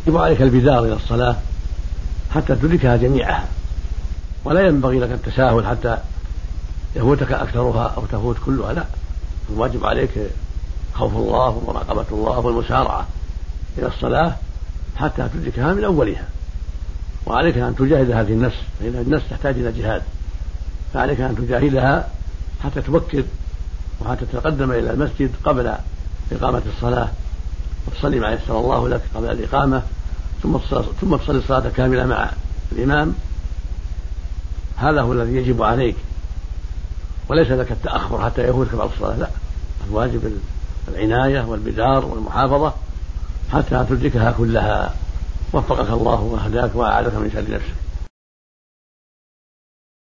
يجب عليك البدار إلى الصلاة حتى تدركها جميعها، ولا ينبغي لك التساهل حتى يفوتك أكثرها أو تفوت كلها، لا، الواجب عليك خوف الله ومراقبة الله والمسارعة إلى الصلاة حتى تدركها من أولها. وعليك أن تجاهد هذه النفس، فإن النفس تحتاج إلى جهاد، فعليك أن تجاهدها حتى تبكر وحتى تتقدم إلى المسجد قبل إقامة الصلاة وتصلي ما يسر الله لك قبل الإقامة، ثم تصلي الصلاة كاملة مع الإمام. هذا هو الذي يجب عليك، وليس لك التأخر حتى يفوتك بعض الصلاة، لا، الواجب العناية والبدار والمحافظة حتى تدركها كلها. وفقك الله وهداك وأعاذك من شر نفسك.